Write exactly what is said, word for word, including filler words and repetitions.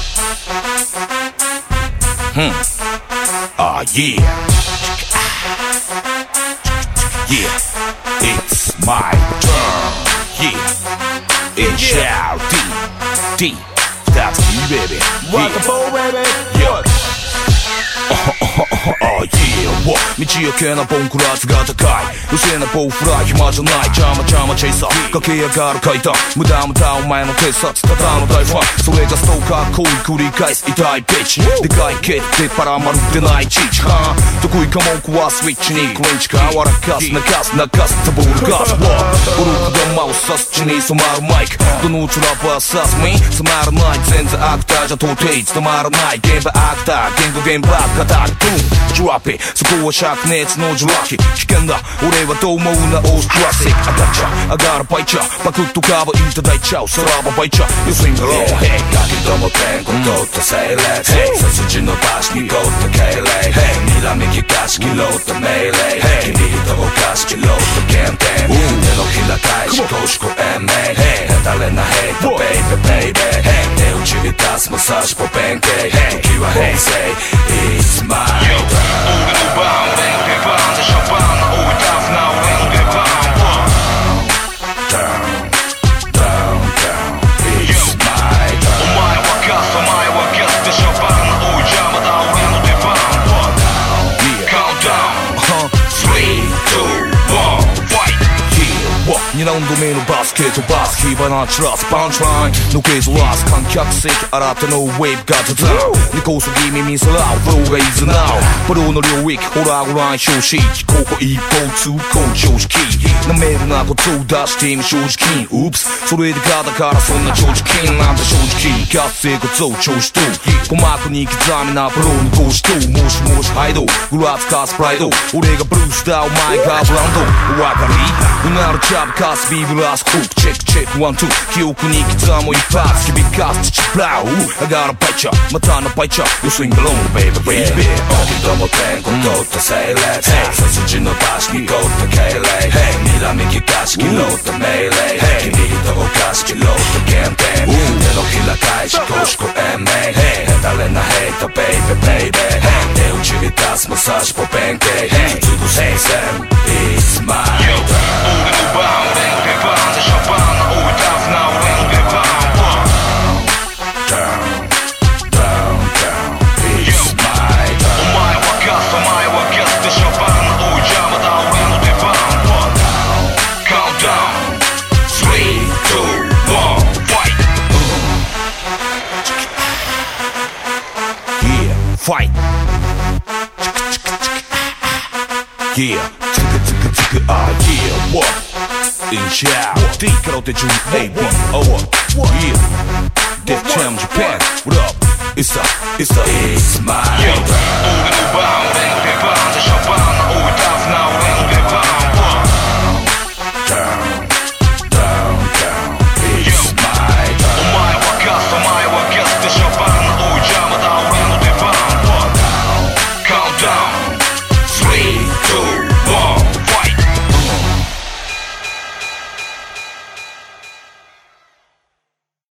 Hmm. Ah, yeah. Yeah. It's my turn. Yeah. It's shout D. D. That's me, baby. Rock the boat, baby. Yeah. Oh yeah, what? 道行けなボンクラスが高い余計なボウフライ暇じゃないジャマジャマチェイサー駆け上がる階段無駄無駄お前の警察ただの大ファンそれがストーカー行為繰り返す痛いビッチでかい毛でパラマルってないチーチは得意か文句はスイッチにクレンチか笑かす泣かす泣かすタボールガスブルークがマウス刺す血に染まるマイクどのうちラッパー刺すミつまらない全然アクターじゃ到底務まらない現場アクター言語現場語るブーンドラッピそこは灼熱のジュラキ危険だ俺はどう思うなオースクラシック上がっちゃ上がるバイチャパクッとカバーいただいちゃうさらばバイチャ要するにだろう Hey ガキども天候取った整列 Hey 背筋伸ばしにこった敬礼 Hey 睨み利かし切ろうと命令 Hey 君とおかし切ろうと減点手のひら返し公私公演名 Hey へたれなヘイトベイベベイベ Hey 手打ちに出すマッサージポペンケ Hey 時は平成 It's my turn にラウンド目のバスケットバス火花散らすパンチラインのけぞらす観客席新たなウェーブがザザー根こそぎ耳さらうフローがいずなうプロの領域ホラーグライン消息ここ一方通行常識なめるなことを出してみ正直ウープスそれでかだからそんな常識なんて正直活性骨を調子と鼓膜に刻みなプロの公式ともしもしハイドグラツカスプライド俺がブルースだお前がブランドお分かりうなるチャブカスビブラスフックチェックチェックワンツー記憶に刻む一発響かす土ブラウ上がるバイチャまたのバイチャ要するにロングベイベーベイベーガキども天候取った整列 Hey 背筋伸ばしにこった敬礼 Hey 睨み利かし切ろうと命令 Hey 君とおかし切ろうと減点手のひら返し公私公演名 Hey へたれなヘイトベイベーベイベー Hey 手打ちに出すマッサージポペンケ Hey 普通の聖戦 It's my turn Fight Yeah つくつくつくあ Yeah What In shout D からお手順 A B O Yeah Def Jam Japan What up It's a It's a It's my turn